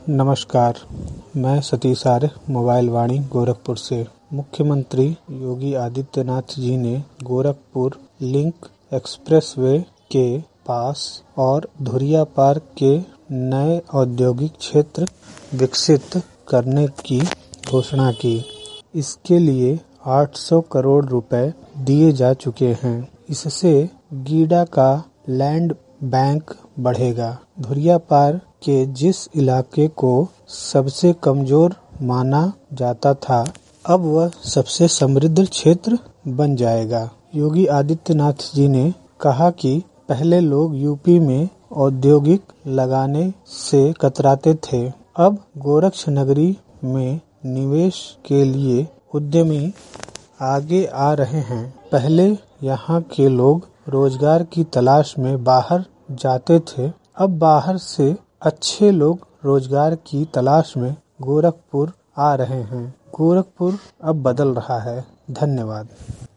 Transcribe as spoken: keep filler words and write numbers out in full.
नमस्कार, मैं सतीश आर्य मोबाइल वाणी गोरखपुर से। मुख्यमंत्री योगी आदित्यनाथ जी ने गोरखपुर लिंक एक्सप्रेसवे के पास और धुरिया पार्क के नए औद्योगिक क्षेत्र विकसित करने की घोषणा की। इसके लिए आठ सौ करोड़ रुपए दिए जा चुके हैं। इससे गीडा का लैंड बैंक बढ़ेगा। धुरिया पार्क के जिस इलाके को सबसे कमजोर माना जाता था, अब वह सबसे समृद्ध क्षेत्र बन जाएगा। योगी आदित्यनाथ जी ने कहा कि पहले लोग यूपी में औद्योगिक लगाने से कतराते थे। अब गोरक्ष नगरी में निवेश के लिए उद्यमी आगे आ रहे हैं। पहले यहाँ के लोग रोजगार की तलाश में बाहर जाते थे, अब बाहर से अच्छे लोग रोजगार की तलाश में गोरखपुर आ रहे हैं। गोरखपुर अब बदल रहा है। धन्यवाद।